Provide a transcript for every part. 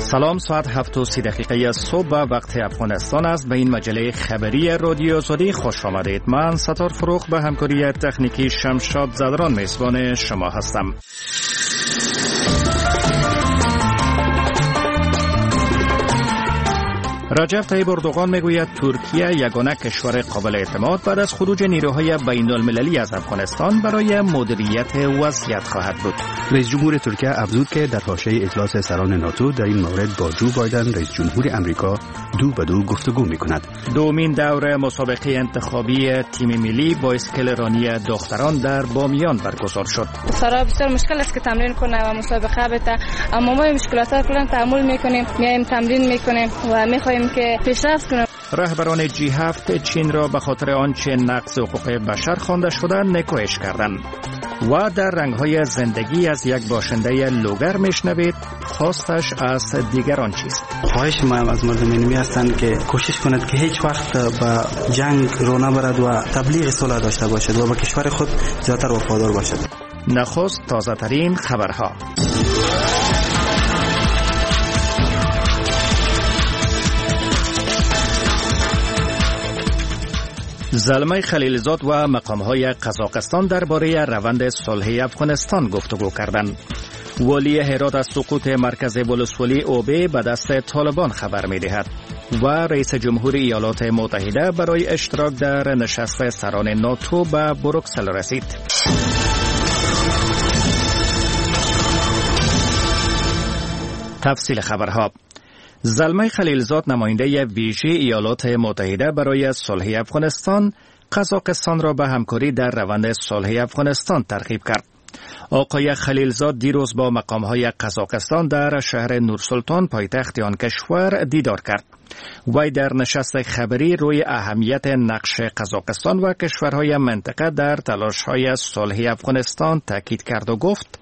سلام، ساعت 7:30 صبح وقت افغانستان است. به این مجله خبری رادیو آزادی خوش آمدید. من ستار فروخ به همکاری تکنیکی شمشاد زدران میزبان شما هستم. رجب طیب اردوغان میگوید ترکیه یگانه کشور قابل اعتماد بعد از خروج نیروهای بین المللی از افغانستان برای مدیریت وضعیت خواهد بود. رئیس جمهور ترکیه افزود که در حاشیه اجلاس سران ناتو در این مورد با جو بایدن رئیس جمهور امریکا دو به دو گفتگو میکند. دومین دور مسابقه انتخابی تیم ملی با اسکل رانی دختران در بامیان برگزار شد. سارا بسیار مشکل است که تمرین کنه و مسابقه بده، اما ما مشکلات را کلا تحمل میکنیم، میایم تمرین میکنیم و میخوایم که پیشرفت کنیم. رهبران G7 چین را به خاطر آنچه نقض حقوق بشر خوانده شده نکوهش کردند. و در رنگ‌های زندگی از یک باشنده لوگر میشنوید خواستش از دیگران چیست. خواهش ما از مردم اینمی هستند که کوشش کند که هیچ وقت به جنگ رو نبرد و تبلیغ صلح داشته باشد و به کشور خود زیادتر وفادار باشد. نخست تازه ترین خبرها. زلمه خلیلزاد و مقام‌های قزاقستان درباره روند صلح افغانستان گفتگو کردند. والی هرات از سقوط مرکز ولسوالی اوبه به دست طالبان خبر می‌دهد و رئیس جمهور ایالات متحده برای اشتراک در نشست سران ناتو به بروکسل رسید. تفصیل خبرها. زلمه خلیلزاد نماینده ویژه ایالات متحده برای صلح افغانستان قزاقستان را به همکاری در روند صلح افغانستان ترغیب کرد. آقای خلیلزاد دیروز با مقام‌های قزاقستان در شهر نورسلطان پایتخت آن کشور دیدار کرد. وی در نشست خبری روی اهمیت نقش قزاقستان و کشورهای منطقه در تلاش‌های صلح افغانستان تاکید کرد و گفت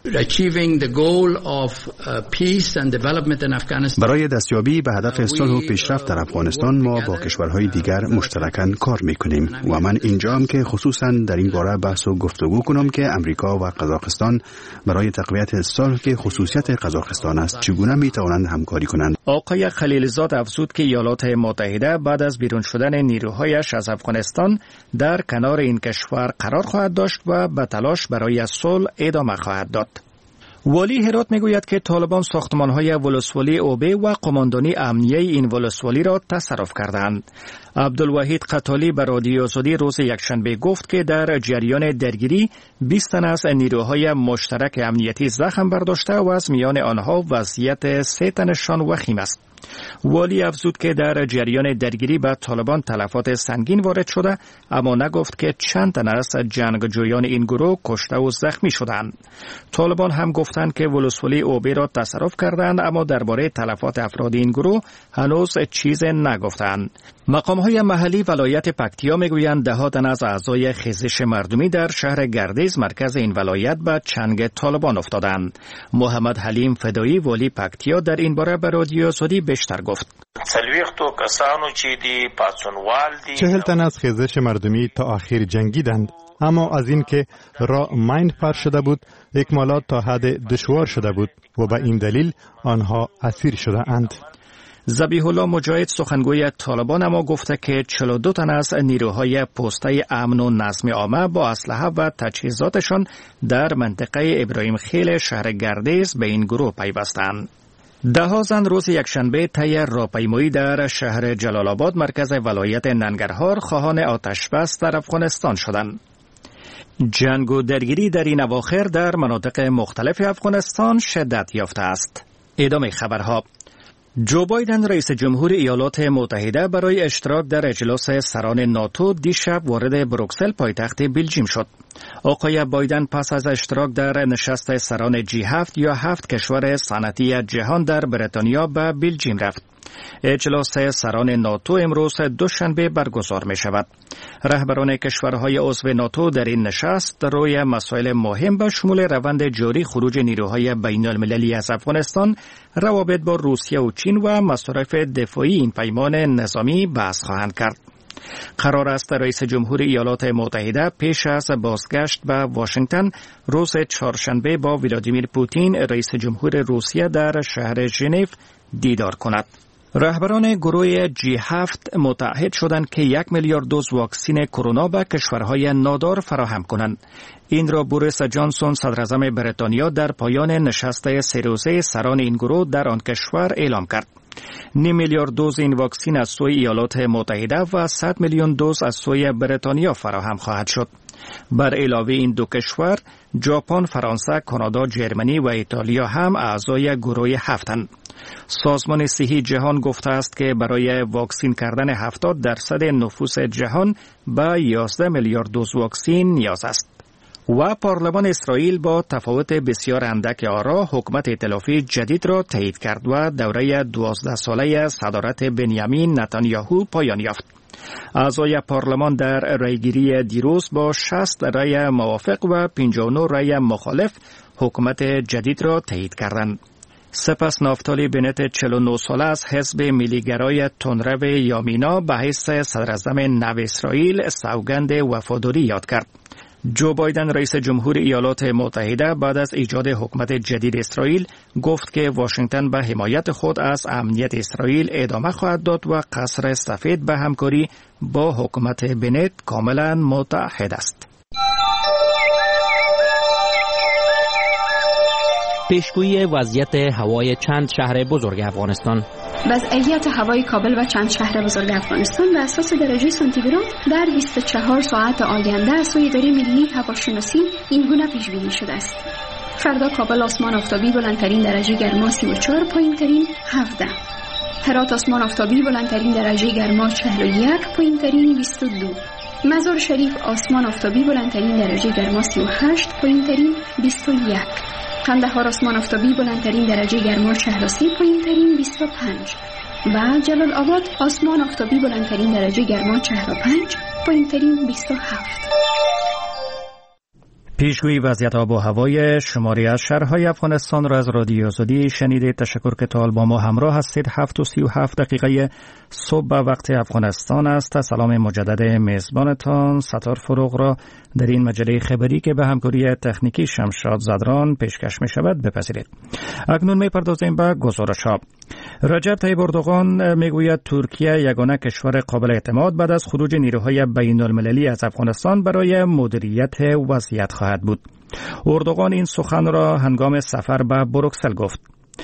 برای دستیابی به هدف صلح و پیشرفت در افغانستان ما با کشورهای دیگر مشترکاً کار می‌کنیم و من اینجام که خصوصاً در این باره بحث و گفتگو کنم که امریکا و قزاقستان برای تقویت صلح که خصوصیت قزاقستان است چگونه می‌توانند همکاری کنند. آقای خلیلزاد افزود که ایالات متحده بعد از بیرون شدن نیروهایش از افغانستان در کنار این کشور قرار خواهد داشت و به تلاش برای صلح ادامه خواهد داد. والی هرات میگوید که طالبان ساختمان‌های ولسوالی اوبه و قماندانی امنیه این ولسوالی را تصرف کردند. عبدالوحید قتالی به رادیو آزادی روز یکشنبه گفت که در جریان درگیری 20 تن از نیروهای مشترک امنیتی زخم برداشته و از میان آنها وضعیت 3 تنشان وخیم است. والی افزود که در جریان درگیری به طالبان تلفات سنگین وارد شده، اما نگفت که چند تن از جنگجویان این گروه کشته و زخمی شدند. طالبان هم گفتند که ولسوالی اوبه را تصرف کردند، اما درباره تلفات افراد این گروه هنوز چیز نگفتند. مقام‌های محلی ولایت پکتیا میگویند ده‌ها تن از اعضای خیزش مردمی در شهر گردیز مرکز این ولایت به چنگ طالبان افتادند. محمد حلیم فدایی والی پکتیا در این باره به رادیو آزادی بیشتر گفت. 40 تن از خیزش مردمی تا آخر جنگیدند، اما از این که را ماین فرش شده بود اکمالات تا حد دشوار شده بود و به این دلیل آنها اسیر شده اند. ذبیح الله مجاهد سخنگوی طالبان اما گفته که 42 تن از نیروهای پسته امن و نظم عامه با اسلحه و تجهیزاتشان در منطقه ابراهیم خیل شهر گردیز به این گروه پیوستند. ده‌ها زن روز یکشنبه طی راهپیمایی در شهر جلال آباد مرکز ولایت ننگرهار خواهان آتش بس در افغانستان شدند. جنگ و درگیری در این اواخر در مناطق مختلف افغانستان شدت یافته است. ادامه خبرها. جو بایدن رئیس جمهور ایالات متحده برای اشتراک در اجلاس سران ناتو دیشب وارد بروکسل پایتخت بلژیم شد. آقای بایدن پس از اشتراک در نشست سران G7 یا 7 کشور صنعتی جهان در بریتانیا به بلژیم رفت. اجلاس سران ناتو امروز دوشنبه برگزار می شود. رهبران کشورهای عضو ناتو در این نشست روی مسائل مهم به شمول روند جاری خروج نیروهای بین المللی از افغانستان، روابط با روسیه و چین و مصارف دفاعی این پیمان نظامی بحث خواهند کرد. قرار است رئیس جمهور ایالات متحده پیش از بازگشت به واشنگتن روز چهارشنبه با ولادیمیر پوتین رئیس جمهور روسیه در شهر ژنو دیدار کند. رهبران گروه G7 متعهد شدند که 1 میلیارد دوز واکسن کرونا به کشورهای نادار فراهم کنند. این را بوریس جانسون صدراعظم بریتانیا در پایان نشست 3 روزه سران این گروه در آن کشور اعلام کرد. 9 میلیارد دوز این واکسن از سوی ایالات متحده و 100 میلیون دوز از سوی بریتانیا فراهم خواهد شد. بر علاوه این دو کشور، ژاپن، فرانسه، کانادا، جرمنی و ایتالیا هم اعضای گروه 7 سازمان صحی جهان گفته است که برای واکسین کردن 70% نفوس جهان به 11 میلیارد دوز واکسن نیاز است. و پارلمان اسرائیل با تفاوت بسیار اندک آرا حکومت ائتلافی جدید را تایید کرد و دوره 12 ساله صدارت بنیامین نتانیاهو پایان یافت. اعضای پارلمان در رایگیری دیروز با 60 رای موافق و 59 رای مخالف حکومت جدید را تایید کردند. سپس نافتالی بنت 49 ساله از حزب ملیگرای تندرو یامینا به حیث صدراعظم نو اسرائیل سوگند وفاداری یاد کرد. جو بایدن رئیس جمهور ایالات متحده بعد از ایجاد حکومت جدید اسرائیل گفت که واشنگتن به حمایت خود از امنیت اسرائیل ادامه خواهد داد و قصر سفید به همکاری با حکومت بنت کاملا متحد است. پیشگویی وضعیت هوای چند شهر بزرگ افغانستان. وضعیت هوای کابل و چند شهر بزرگ افغانستان به اساس درجه سانتیگراد در 24 ساعت آینده از سوی اداره ملی هواشناسی این گونه پیش بینی شده است. فردا کابل آسمان آفتابی بلندترین درجه گرما 34، پایینترین 17. هرات آسمان آفتابی بلندترین درجه گرما 41، پایینترین 22. مزار شریف آسمان آفتابی بلندترین درجه گرما 38، پایینترین 21. قندهار آسمان آفتابی بلندترین درجه گرما 43، پایینترین 25. و جلال آباد آسمان آفتابی بلندترین درجه گرما 45، پایینترین 27. پیشگویی وضعیت آب و هوای شماری از شهرهای افغانستان را از رادیو آزادی شنیدید. تشکر که تا با ما همراه هستید. 7:37 صبح به وقت افغانستان است. سلام مجدد میزبانتان ستار فروغ را در این مجله خبری که به همکاری تکنیکی شمشاد زدران پیشکش می شود بپذیرید. اکنون می پردازیم به گزارش‌ها. رجب طیب اردوغان میگوید ترکیه یگانه کشور قابل اعتماد بعد از خروج نیروهای بین المللی از افغانستان برای مدیریت وضعیت خواهد بود. اردوغان این سخن را هنگام سفر به بروکسل گفت.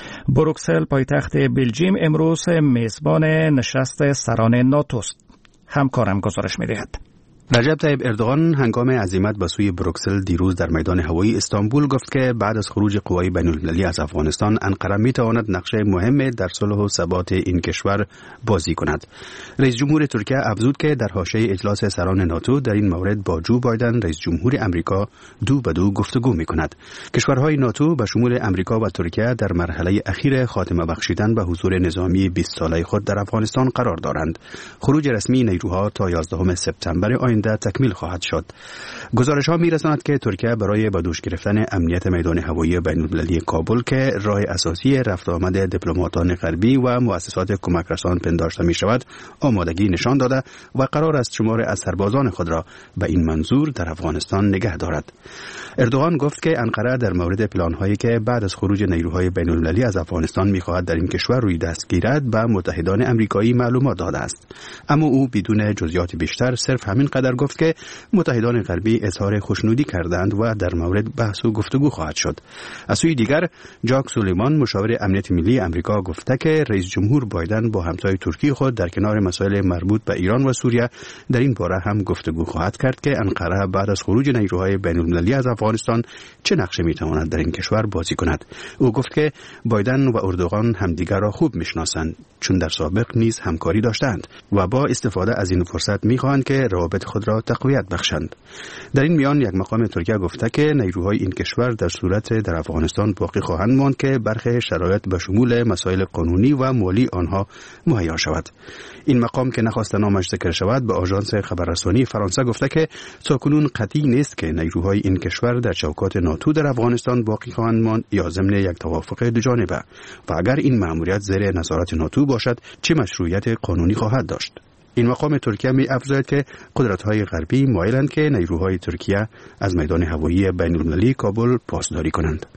بروکسل پایتخت بلژیم امروز میزبان نشست سران ناتو است. همکارم گزارش می‌دهد. رجب طیب اردوغان هنگام عزیمت به سوی بروکسل دیروز در میدان هوایی استانبول گفت که بعد از خروج قوای بین المللی از افغانستان انقره میتواند نقشه مهم در صلح و ثبات این کشور بازی کند. رئیس جمهور ترکیه افزود که در حاشیه اجلاس سران ناتو در این مورد با جو بایدن رئیس جمهور امریکا دو به دو گفتگو میکند. کشورهای ناتو به شمول امریکا و ترکیه در مرحله اخیر خاتمه بخشیدن به حضور نظامی 20 ساله خود در افغانستان قرار دارند. خروج رسمی نیروها تا 11 سپتامبر آینده تکمیل خواهد شد. گزارش‌ها می‌رساند که ترکیه برای به دوش گرفتن امنیت میدان هوایی بین‌المللی کابل که راه اساسی رفت آمد دیپلماتان غربی و مؤسسات کمک رسان پنداشته می‌شود، آمادگی نشان داده و قرار است شمار از سربازان خود را به این منظور در افغانستان نگه دارد. اردوغان گفت که انقره در مورد پلان‌هایی که بعد از خروج نیروهای بین‌المللی از افغانستان می‌خواهد در این کشور روی دست گیرد به متحدان آمریکایی معلومات داده است. اما او بدون جزئیات بیشتر صرف همین قدر گفت که متحدان غربی اظهار خوشنودی کردند و در مورد بحث و گفتگو خواهد شد. از سوی دیگر جاک سولیمان مشاور امنیت ملی امریکا گفته که رئیس جمهور بایدن با همتای ترکی خود در کنار مسائل مربوط به ایران و سوریه در این باره هم گفتگو خواهد کرد که انقره بعد از خروج نیروهای بین‌المللی از افغانستان چه نقشی میتواند در این کشور بازی کند. او گفت که بایدن و اردوغان همدیگر را خوب میشناسند چون در سابق نیز همکاری داشتند و با استفاده از این فرصت میخواهند که روابط خود را تقویت بخشند. در این میان یک مقام ترکیه گفته که نیروهای این کشور در صورت در افغانستان باقی خواهند ماند که برخی شرایط به شمول مسائل قانونی و مالی آنها مهیا شود. این مقام که نخواست نامش ذکر شود به آژانس خبررسانی فرانسه گفته که تاکنون قطعی نیست که نیروهای این کشور در چوکات ناتو در افغانستان باقی خواهند ماند یا ضمن یک توافق دوجانبه و اگر این مأموریت زیر نظارت ناتو باشد چه مشروعیت قانونی خواهد داشت. این مقام ترکیه می افزاید که قدرت‌های غربی مایلند که نیروهای ترکیه از میدان هوایی بین‌المللی کابل پاسداری کنند.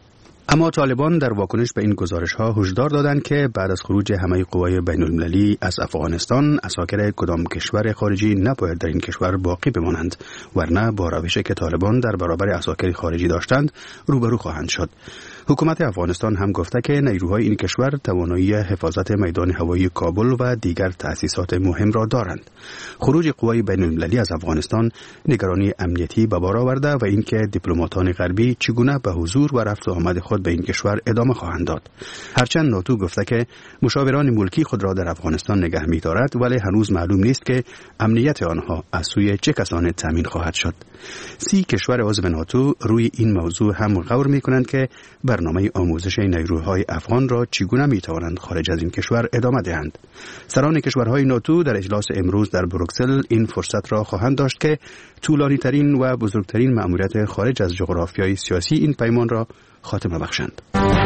اما طالبان در واکنش به این گزارش‌ها هشدار دادند که بعد از خروج همه قوای بین‌المللی از افغانستان، عساکر کدام کشور خارجی نباید در این کشور باقی بمانند، ورنه با روشی که طالبان در برابر عساکر خارجی داشتند روبرو خواهند شد. حکومت افغانستان هم گفته که نیروهای این کشور توانایی حفاظت میدان هوایی کابل و دیگر تأسیسات مهم را دارند. خروج قوای بین‌المللی از افغانستان نگرانی امنیتی به بار آورده و اینکه دیپلماتان غربی چگونه به حضور و رفت و آمد خود به این کشور ادامه خواهند داد. هرچند ناتو گفته که مشاوران ملکی خود را در افغانستان نگه می‌دارد، ولی هنوز معلوم نیست که امنیت آنها از سوی چه کسانی تامین خواهد شد. 30 کشور عضو ناتو روی این موضوع هم غور می‌کنند که برنامه آموزش نیروهای افغان را چگونه می‌توانند خارج از این کشور ادامه دهند. سران کشورهای ناتو در اجلاس امروز در بروکسل این فرصت را خواهند داشت که طولانی‌ترین و بزرگترین مأموریت خارج از جغرافیای سیاسی این پیمان را خاتمه بخشند.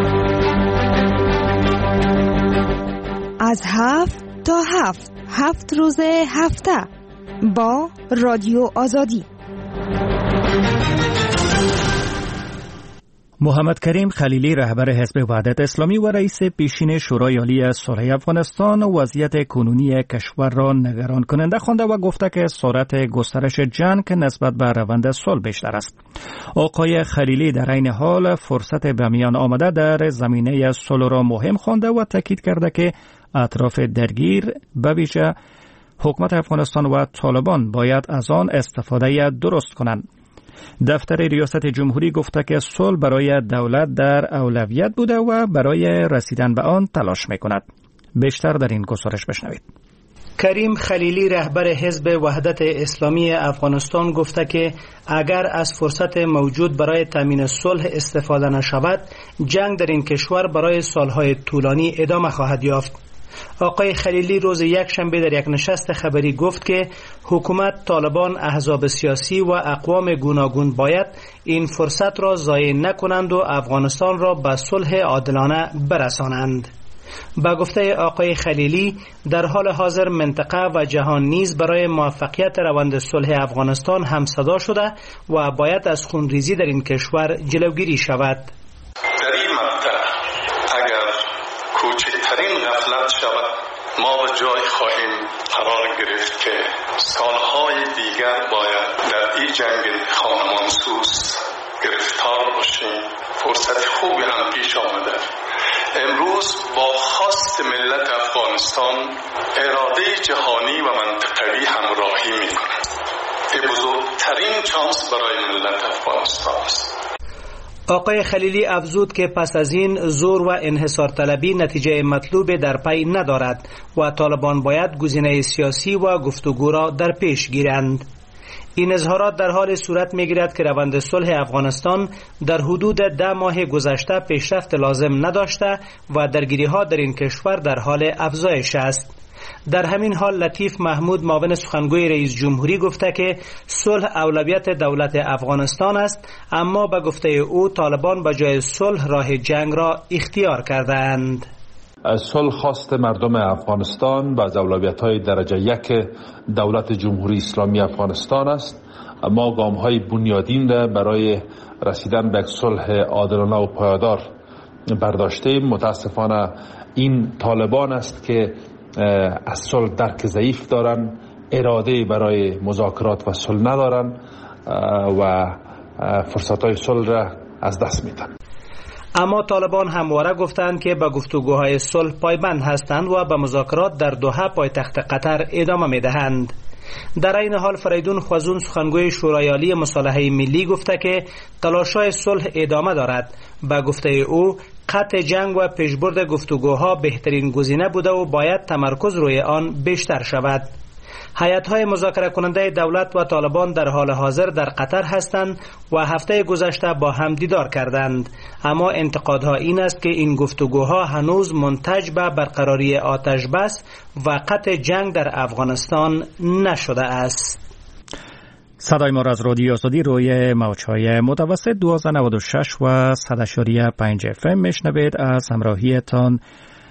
از 7 تا 7 روز هفته با رادیو آزادی. محمد کریم خلیلی رهبر حزب وحدت اسلامی و رئیس پیشین شورای عالی صلح افغانستان وضعیت کنونی کشور را نگران کننده خوانده و گفته که سرعت گسترش جنگ نسبت به روند صلح بیشتر است. آقای خلیلی در عین حال فرصت به میان آمده در زمینه صلح را مهم خوانده و تاکید کرده که اطراف درگیر به ویژه حکومت افغانستان و طالبان باید از آن استفاده درست کنند. دفتر ریاست جمهوری گفته که صلح برای دولت در اولویت بوده و برای رسیدن به آن تلاش می‌کند. بیشتر در این گزارش بشنوید. کریم خلیلی رهبر حزب وحدت اسلامی افغانستان گفته که اگر از فرصت موجود برای تامین صلح استفاده نشود، جنگ در این کشور برای سالهای طولانی ادامه خواهد یافت. آقای خلیلی روز یکشنبه در یک نشست خبری گفت که حکومت، طالبان، احزاب سیاسی و اقوام گوناگون باید این فرصت را ضایع نکنند و افغانستان را به صلح عادلانه برسانند. با گفته آقای خلیلی در حال حاضر منطقه و جهان نیز برای موفقیت روند صلح افغانستان همصدا شده و باید از خونریزی در این کشور جلوگیری شود. در این مقطع اگر کوچکترین غفلت شود ما به جای خواهیم قرار گرفت که سالهای دیگر باید در این جنگ خانمانسوز گرفتار باشیم. فرصت خوبی هم پیش آمده. امروز با خواست ملت افغانستان اراده جهانی و منطقوی همراهی می کند. این بزرگترین چانس برای ملت افغانستان است. آقای خلیلی افزود که پس از این زور و انحصار طلبی نتیجه مطلوب در پی ندارد و طالبان باید گزینه سیاسی و گفتگو را در پیش گیرند. این اظهارات در حال صورت می‌گیرد که روند صلح افغانستان در حدود 10 ماه گذشته پیشرفت لازم نداشته و درگیری‌ها در این کشور در حال افزایش است. در همین حال لطیف محمود معاون سخنگوی رئیس جمهوری گفته که صلح اولویت دولت افغانستان است، اما به گفته او طالبان به جای صلح راه جنگ را اختیار کردند. صلح خواست مردم افغانستان و از اولویت‌های درجه 1 دولت جمهوری اسلامی افغانستان است. ما گام‌های بنیادین را برای رسیدن به صلح عادلانه و پایدار برداشتیم. متاسفانه این طالبان است که از صلح درک ضعیف دارند، اراده برای مذاکرات و صلح ندارند و فرصت‌های صلح را از دست میدن. اما طالبان همواره گفتند که به گفتگوهای صلح پایبند هستند و به مذاکرات در دوحه پایتخت قطر ادامه میدهند. در این حال فریدون خوازون سخنگوی شورای عالی مصالحه ملی گفته که تلاش‌های صلح ادامه دارد. به گفته او قطع جنگ و پیشبرد گفتگوها بهترین گزینه بوده و باید تمرکز روی آن بیشتر شود. هیئت‌های مذاکره کننده دولت و طالبان در حال حاضر در قطر هستند و هفته گذشته با هم دیدار کردند، اما انتقادها این است که این گفتگوها هنوز منتج به برقراری آتش بس و قطع جنگ در افغانستان نشده است. صدای ما را از رادیو آزادی روی موج‌های متوسط 1296 و 100.5 FM میشنوید. از همراهیتان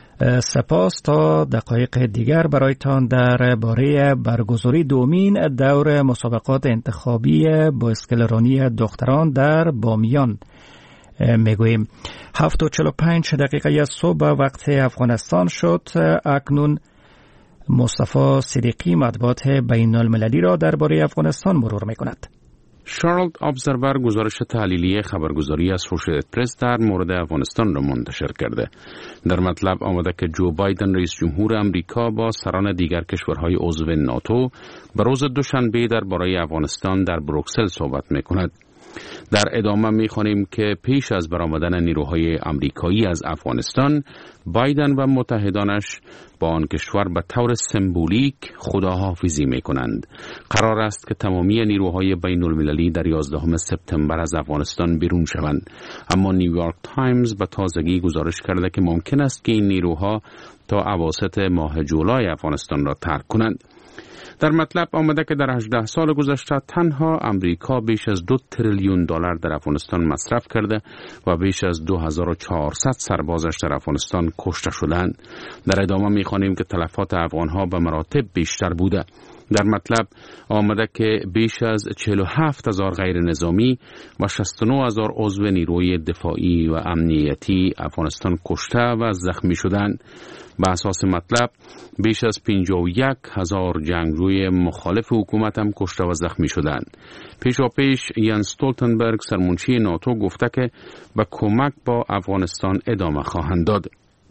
سپاس. تا دقایق دیگر برایتان در باره برگزاری دومین دور مسابقات انتخابی بایسکلرانی دختران در بامیان میگوییم. 7:45 دقیقه صبح وقت افغانستان شد. اکنون مصطفی صدیقی مطبوعات بین المللی را درباره افغانستان مرور می‌کند. شارلد ابزرور گزارش تحلیلی خبرگزاری اسوشییتد پرس در مورد افغانستان را منتشر کرده. در مطلب آمده که جو بایدن رئیس جمهور امریکا با سران دیگر کشورهای عضو ناتو به روز دوشنبه درباره افغانستان در بروکسل صحبت می‌کند. در ادامه می‌خوانیم که پیش از برآمدن نیروهای آمریکایی از افغانستان، بایدن و متحدانش با آن کشور به طور سمبولیک خداحافظی می‌کنند. قرار است که تمامی نیروهای بین المللی در 11 سپتامبر از افغانستان بیرون شوند، اما نیویورک تایمز به تازگی گزارش کرده که ممکن است که این نیروها تا اواسط ماه جولای افغانستان را ترک کنند. در مطلب آمده که در 18 سال گذشته تنها امریکا بیش از 2 تریلیون دلار در افغانستان مصرف کرده و بیش از 2400 سربازش در افغانستان کشته شدند. در ادامه می‌خوانیم که تلفات افغان‌ها به مراتب بیشتر بوده. در مطلب آمده که بیش از 47,000 غیر نظامی و 69,000 عضو نیروی دفاعی و امنیتی افغانستان کشته و زخمی شدند. به اساس مطلب بیش از 51,000 جنگجوی مخالف حکومت هم کشته و زخمی شدند. پیشاپیش یانس استولتنبرگ سرمنشی ناتو گفته که به کمک با افغانستان ادامه خواهند داد.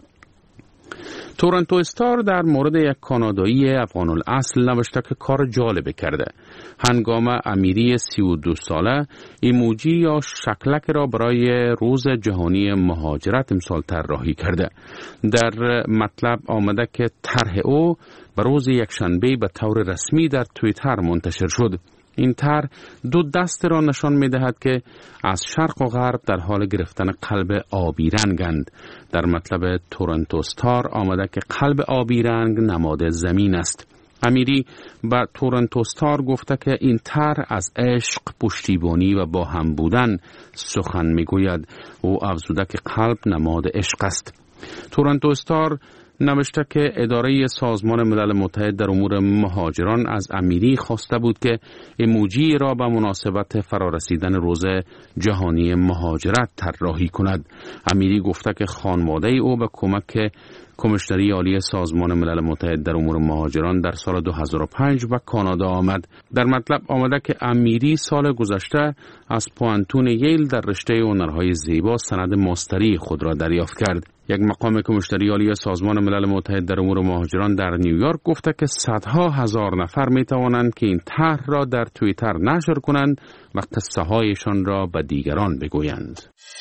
تورنتو استار در مورد یک کانادایی افغان الاصل نوشته که کار جالب کرده. هنگام امیری 32 ساله ایموجی یا شکلک را برای روز جهانی مهاجرت امسال طراحی کرده. در مطلب آمده که طرح او به روز یکشنبه به طور رسمی در توییتر منتشر شد. این طرح دو دست را نشان می دهد که از شرق و غرب در حال گرفتن قلب آبی رنگند. در مطلب تورنتو استار آمده که قلب آبی رنگ نماد زمین است. امیری به تورنتو استار گفته که این طرح از عشق، پشتیبانی و با هم بودن سخن می گوید. او افزوده که قلب نماد عشق است. تورنتو استار نوشته که اداره سازمان ملل متحد در امور مهاجران از امیری خواسته بود که ایموجی را به مناسبت فرارسیدن روز جهانی مهاجرت طراحی کند. امیری گفته که خانواده او به کمک کمیشنری عالی سازمان ملل متحد در امور مهاجران در سال 2005 به کانادا آمد. در مطلب آمده که امیری سال گذشته از پوانتون ییل در رشته هنرهای زیبا سند ماستری خود را دریافت کرد. یک مقام کمیشنری عالی سازمان ملل متحد در امور مهاجران در نیویورک گفته که صدها هزار نفر می توانند که این طرح را در توییتر نشر کنند و قصه هایشان را به دیگران بگویند.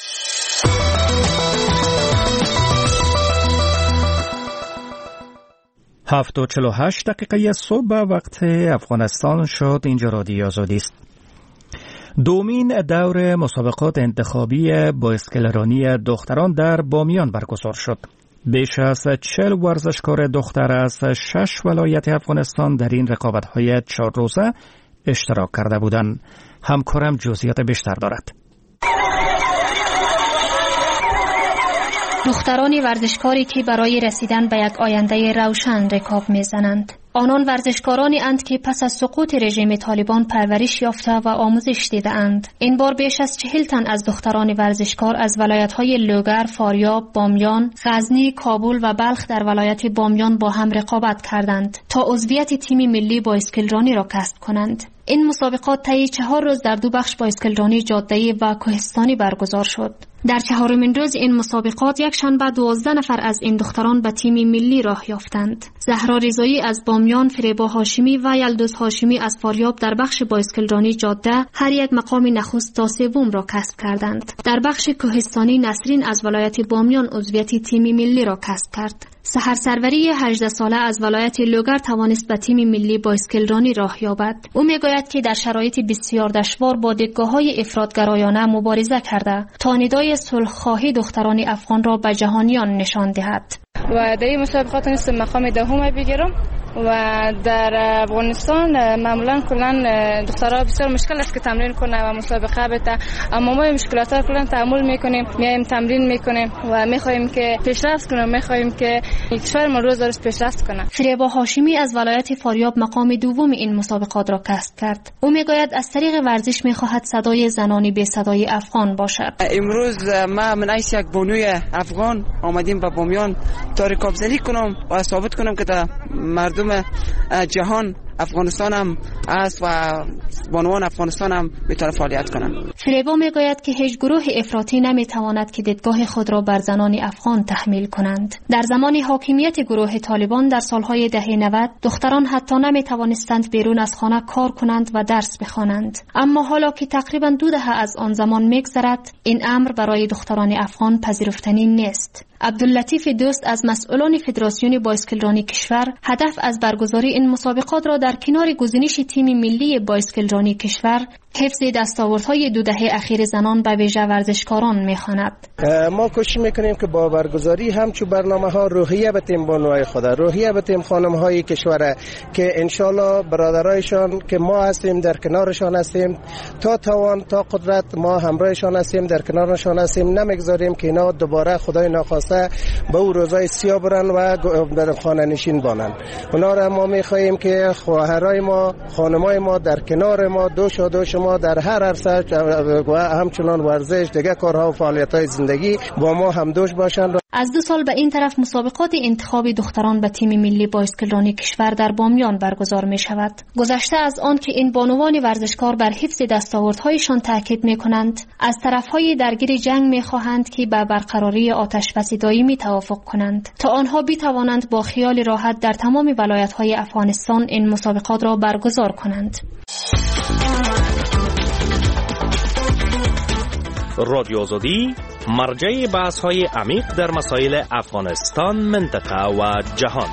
7:48 دقیقه صبح وقت افغانستان شد. اینجا رادیو آزادی است. دومین دور مسابقات انتخابی بایسکلرانی دختران در بامیان برگزار شد. بیش از 40 ورزشکار دختر از 6 ولایت افغانستان در این رقابت‌های 4 روزه اشتراک کرده بودند. همکارم جزئیات بیشتر دارد. دختران ورزشکاری که برای رسیدن به یک آینده روشن رکاب می‌زنند. آنان ورزشکارانی اند که پس از سقوط رژیم طالبان پرورش یافته و آموزش دیده‌اند. این بار بیش از 40 تن از دختران ورزشکار از ولایت‌های لوگر، فاریاب، بامیان، غزنی، کابل و بلخ در ولایت بامیان با هم رقابت کردند تا عضویت تیم ملی بایسکلرانی را کسب کنند. این مسابقات طی 4 روز در 2 بخش بایسکلرانی جاده‌ای و کوهستانی برگزار شد. در 4مین روز این مسابقات یک شنبه 12 نفر از این دختران به تیم ملی راه یافتند. زهرا رضایی از بامیان، فریبا هاشمی و یلدوز هاشمی از فاریاب در بخش بایسکلرانی جاده هر یک مقام نخست تا سوم را کسب کردند. در بخش کوهستانی نسرین از ولایت بامیان عضویت تیم ملی را کسب کرد. سحر سروری 18 ساله از ولایت لوگر توانست به تیم ملی بایسکلرانی راه یابد. او میگوید که در شرایط بسیار دشوار با دیدگاه‌های افراط‌گرایانه مبارزه کرده تا ندای صلح‌خواهی دختران افغان را به جهانیان نشان دهد. و در این مسابقات نیست مقام 10 بگیرم و در افغانستان معمولا کلا دخترها بسیار مشکل است که تمرین کنه و مسابقه بده، اما ما مشکلات‌ها کلا تحمل میکنیم، میایم تمرین میکنیم و میخواهیم که پیشرفت کنیم، میخواهیم که کشور ما روز روز پیشرفت کنه. فریبا هاشمی از ولایت فاریاب مقام دوم این مسابقات را کسب کرد. او میگوید از طریق ورزش میخواهد صدای زنانی به صدای افغان باشد. امروز ما من ایس یک بانوی افغان آمدیم به بامیان تا رکابزنی کنم و ثابت کنم که در مردم جهان افغانستان هم است و بانوان افغانستان هم میتونه فعالیت کنن. فریبا میگوید که هیچ گروه افراطی نمیتواند که دیدگاه خود را بر زنان افغان تحمیل کنند. در زمان حاکمیت گروه طالبان در سالهای دهه 90 دختران حتی نمیتوانستند بیرون از خانه کار کنند و درس بخوانند. اما حالا که تقریبا 2 دهه از آن زمان میگذرد، این امر برای دختران افغان پذیرفتنی نیست. عبداللطیف دوست از مسئولان فدراسیون بایسکلرانی کشور هدف از برگزاری این مسابقات را در کنار گزینش تیم ملی بایسکلرانی کشور حفظ دستاوردهای 2 دهه اخیر زنان به ویژه ورزشکاران می‌خواند. ما کوشش میکنیم که با برگزاری همچون برنامه‌ها روحیه بدیم بانوهای خود، روحیه بدیم خانم‌های کشور که انشالله برادرایشان که ما هستیم در کنارشان هستیم، تا توان تا قدرت ما همراهشان هستیم، در کنارشان هستیم، نمیگذاریم که اینا دوباره خدای ناخواسته به او روزای سیاه برن و در خانه نشین بانن. اونا را ما می‌خواهیم که خواهرای ما، خانمای ما در کنار ما دوش ما در هر عرصه و همچنان ورزش دیگه کارها و فعالیت‌های زندگی با ما همدوش باشند. از 2 سال به این طرف مسابقات انتخاب دختران به تیم ملی بایسکلرانی کشور در بامیان برگزار می شود. گذشته از آن که این بانوان ورزشکار بر حفظ دستاوردهایشان تاکید می کنند، از طرفهای درگیر جنگ می خواهند که به برقراری آتش‌بس دائمی توافق کنند تا آنها بتوانند با خیال راحت در تمام ولایت‌های افغانستان این مسابقات را برگزار کنند. رادیو آزادی مرجع بحث‌های عمیق در مسائل افغانستان، منطقه و جهان.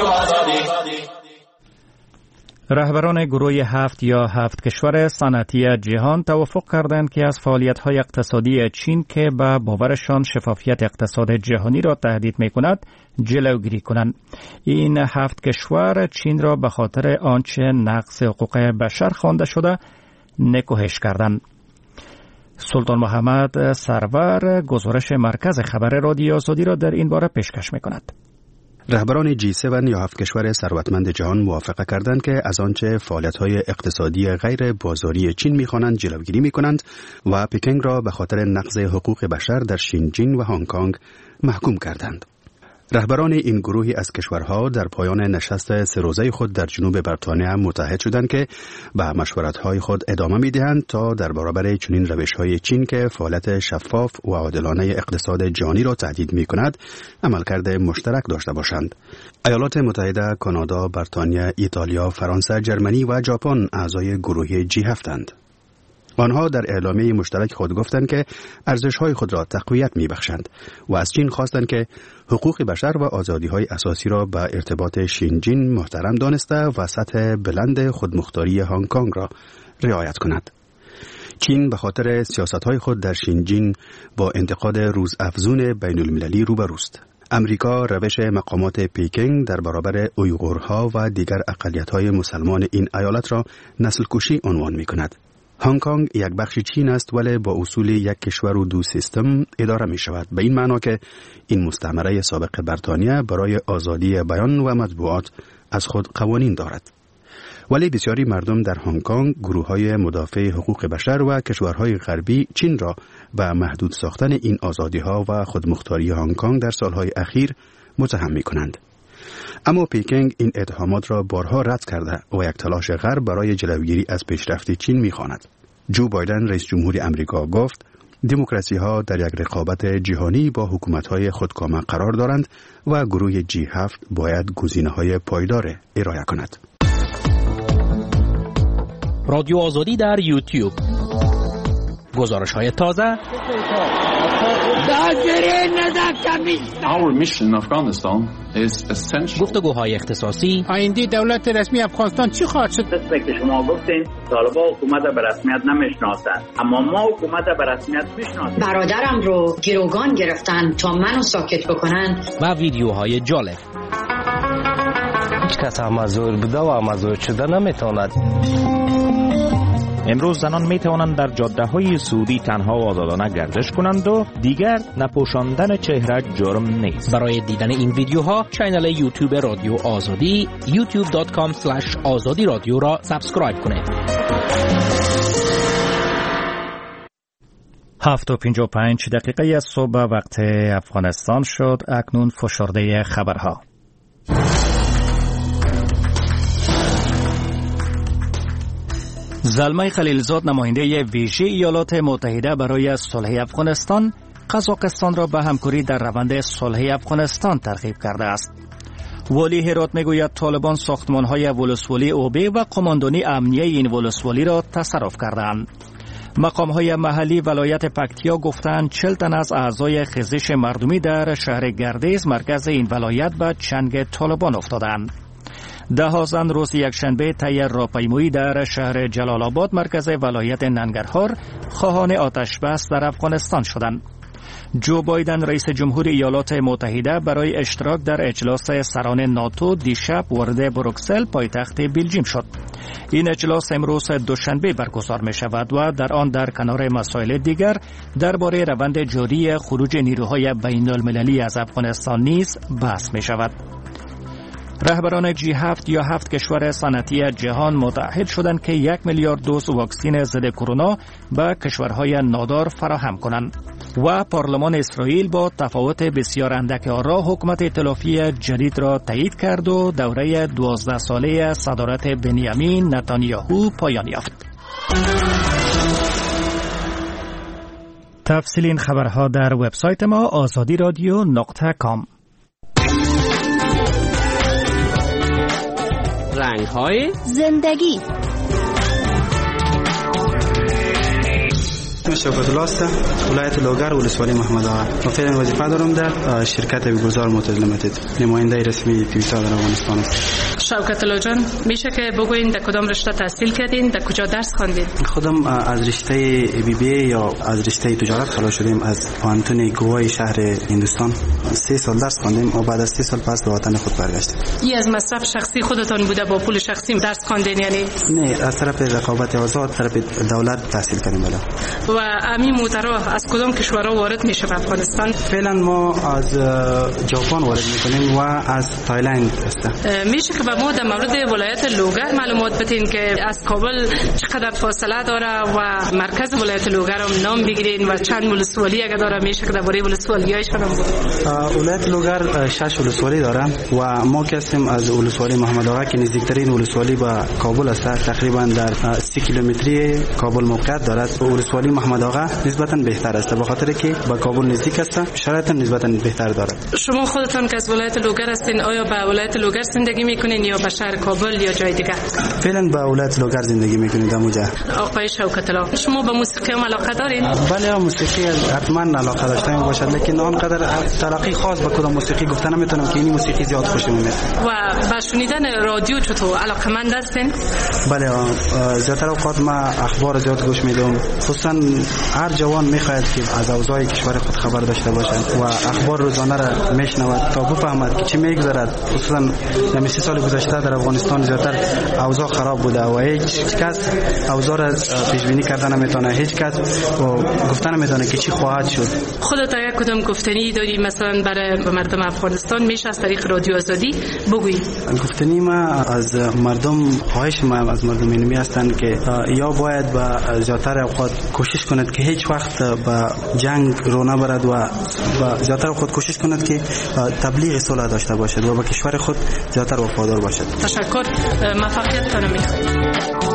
رهبران گروه 7 یا 7 کشور صنعتی جهان توافق کردند که از فعالیت‌های اقتصادی چین که به باورشان شفافیت اقتصاد جهانی را تهدید می‌کند جلوگیری کنند. این 7 کشور چین را به خاطر آنچه نقض حقوق بشر خوانده شده نکوهش کردند. سلطان محمد سرور گزارش مرکز خبر رادیو آزادی را در این باره پیشکش می‌کند. رهبران G7 یا 7 کشور ثروتمند جهان موافقه کردند که از آنچه فعالیت‌های اقتصادی غیر بازاری چین می‌خوانند جلوگیری می‌کنند و پکینگ را به خاطر نقض حقوق بشر در شینجین و هنگ کنگ محکوم کردند. رهبران این گروهی از کشورها در پایان نشست 3 روزه خود در جنوب بریتانیا متحد شدند که به مشورت‌های خود ادامه می‌دهند تا در برابر چنین روش‌های چین که فعالیت شفاف و عادلانه اقتصاد جهانی را تهدید می‌کند عملکرد مشترک داشته باشند. ایالات متحده، کانادا، بریتانیا، ایتالیا، فرانسه، جرمنی و ژاپن اعضای گروه G7 اند. آنها در اعلامیه مشترک خود گفتند که ارزش‌های خود را تقویت می‌بخشند و از چین خواستند که حقوق بشر و آزادی‌های اساسی را به ارتباط شینجین محترم دانسته و سطح بلند خودمختاری هنگ کنگ را رعایت کند. چین به خاطر سیاست‌های خود در شینجین با انتقاد روزافزون بین‌المللی روبروست. امریکا روش مقامات پکینگ در برابر اویغورها و دیگر اقلیت‌های مسلمان این ایالت را نسل کشی عنوان می‌کند. هنگ کنگ یک بخش چین است ولی با اصول یک کشور و 2 سیستم اداره می شود، به این معنا که این مستعمره سابق بریتانیا برای آزادی بیان و مطبوعات از خود قوانین دارد. ولی بسیاری مردم در هنگ کنگ، گروه‌های مدافع حقوق بشر و کشورهای غربی چین را به محدود ساختن این آزادی‌ها و خودمختاری هنگ کنگ در سالهای اخیر متهم می‌کنند. اما پکینگ این اتهامات را بارها رد کرده و یک تلاش غرب برای جلوگیری از پیشرفت چین می‌خواند. جو بایدن رئیس جمهور امریکا گفت دموکراسی‌ها در یک رقابت جهانی با حکومت‌های خودکامه قرار دارند و گروه G7 باید گزینه‌های پایدار ارائه کند. رادیو آزادی در یوتیوب. گزارش‌های تازه. Our mission in Afghanistan is essential. گفتگوهای اختصاصی. آینده دولت رسمی افغانستان چی خواهد شد؟ مثل که شما گفتین طالبان حکومت به رسمیت نمیشناسند، اما ما حکومت به رسمیت میشناسیم. برادرم رو گروگان گرفتن تا منو ساکت بکنن. و ویدیوهای جالب. هیچ کس مزور بوده و مزور شده نمیتواند. امروز زنان می توانند در جاده های سعودی تنها و آزادانه گردش کنند و دیگر نپوشاندن چهره جرم نیست. برای دیدن این ویدیوها کانال یوتیوب رادیو آزادی youtube.com/azadi رادیو را سابسکرایب کنید. 7:55 از صبح وقت افغانستان شد. اکنون فشرده خبرها. زلمه خلیلزاد نماینده ویژه ایالات متحده برای صلح افغانستان قزاقستان را به همکاری در روند صلح افغانستان ترغیب کرده است. والی هرات میگوید طالبان ساختمان‌های ولسوالی اوبه و قماندانی امنیه این ولسوالی را تصرف کردند. مقام‌های محلی ولایت پکتیا گفتند 40 تن از اعضای خیزش مردمی در شهر گردیز مرکز این ولایت به چنگ طالبان افتادند. 10 زن روز یکشنبه طی راهپیمایی در شهر جلال آباد مرکز ولایت ننگرهار خواهان آتش بس در افغانستان شدند. جو بایدن رئیس جمهور ایالات متحده برای اشتراک در اجلاس سران ناتو دیشب وارد بروکسل پایتخت بلژیم شد. این اجلاس امروز دوشنبه برگزار می شود و در آن در کنار مسائل دیگر درباره روند جاری خروج نیروهای بین المللی از افغانستان نیز بحث می شود. رهبران G7 یا 7 کشور صنعتی جهان متعهد شدند که 1 میلیارد دوز واکسن ضد کرونا به کشورهای نادار فراهم کنند و پارلمان اسرائیل با تفاوت بسیار اندک آرا حکومت ائتلافی جدید را تایید کرد و دوره 12 ساله صدارت بنیامین نتانیاهو پایان یافت. تفصیل این خبرها در وبسایت ما azadiradio.com. رنگ‌های زندگی. شوکت الله است، ولایت لوگر، ولسوالی محمد آقا. و فعلا وظیفه دارم در شرکت بگذار موتور لیمیتد، نماینده رسمی تویوتا در افغانستان است. شوکت الله جان، میشه که بگوین در کدام رشته تحصیل کردین، در کجا درس خواندین؟ خودم از رشته BBA یا از رشته تجارت خلاص شدیم از پانتون گوای شهر هندوستان. 3 سال درس خواندیم و بعد از 3 سال پس به وطن خود برگشتیم. این از مصرف شخصی خودتان بوده با پول شخصی درس خواندین یعنی؟ نه، از طرف رقابت آزاد، طرف دولت تحصیل کردیم بالا. و امی موترها از کدام کشورها وارد میشه به افغانستان؟ فعلا ما از ژاپن وارد میکنیم و از تایلند است. میشه که به ما در مورد ولایت لوگر معلومات بدین که از کابل چقدر فاصله داره و مرکز ولایت لوگر هم نام بگیرین و چند ولسوالی اگه داره میشه که درباره ولسوالی‌هایشون هم بگین. ولایت لوگر 6 ولسوالی داره و ما که هستیم از ولسوالی محمد آقا که نزدیکترین ولسوالی به کابل است، تقریبا در 30 کیلومتری کابل موقعیت دارد. ولسوالی محمد آقا نسبتاً بهتر است به خاطر که به کابل نزدیک است، شرایط نسبتاً بهتر دارد. شما خودتون که از ولایت لوگر هستین، آیا به ولایت لوگر زندگی میکنین یا به شهر کابل یا جای دیگه؟ فعلا به ولایت لوگر زندگی میکنیم در اونجا. آقای شوکت الله، شما به موسیقی هم علاقه دارین؟ بله، موسیقی حتما علاقه داشته باشد، لیکن آنقدر تلقی خاص به کدام موسیقی گفتن نمیتونم که این موسیقی زیاد خوشم میاد. و به شنیدن رادیو چطور علاقه‌مند هستین؟ بله، زیادتر اوقات ما اخبار زیاد گوش میدم، خصوصا هر جوان میخواهد که از اوضاع کشور خود خبر داشته باشد و اخبار روزانه را میشنود تا بفهمد که چی میگذرد. خصوصا در 30 سال گذشته در افغانستان زیادتر اوضاع خراب بوده و هیچ کس اوضاع را پیش بینی کردن نمیتونه، هیچ کس گفتن نمیتونه که چی خواهد شد. خودت اگه کدام گفتنی داری مثلا برای مردم افغانستان میشه از طریق رادیو آزادی بگویی؟ گفتنی ما از مردم، خواهش ما از مردم اینمی هستند که یا باید با زیادتر اوقات کوشش کند که هیچ وقت با جنگ رو نبرد و زیادتر اوقات کوشش کند که تبلیغ صلح داشته باشد و به کشور خود زیادتر وفادار باشد. تشکر، موفقیت می‌خوایم.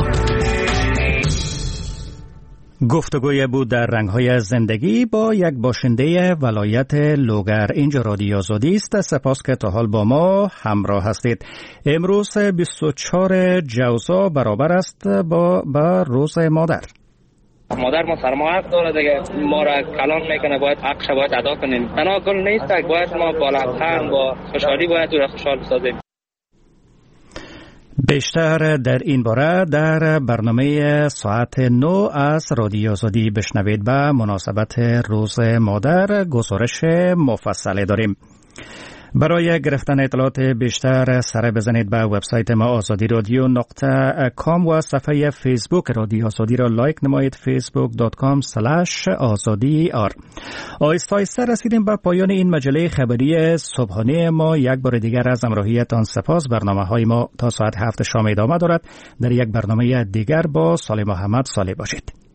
گفتگوی بود در رنگ‌های زندگی با یک باشنده ولایت لوگر. اینجا رادیو آزادی است. سپاس که تا حال با ما همراه هستید. امروز 24 جوزا برابر است با روز مادر. مادر ما سرما داره دیگه، ما را کلان میکنه، باید حقش باید ادا کنیم. تنها گل نیست، باید ما با لبخند با خوشحالی باید او را خوشحال بسازیم. بیشتر در این باره در برنامه ساعت 9 از رادیو آزادی بشنوید. به مناسبت روز مادر گزارش مفصلی داریم. برای گرفتن اطلاعات بیشتر سر بزنید به وبسایت ما آزادی رادیو .com و صفحه فیسبوک رادیو آزادی را لایک نمایید facebook.com/azadi.ar. آهسته آهسته رسیدیم به پایان این مجله خبری صبحانه ما. یک بار دیگر از همراهیتان سپاس. برنامه‌های ما تا ساعت 7 شام ادامه دارد. در یک برنامه دیگر با صالح محمد صالح باشید.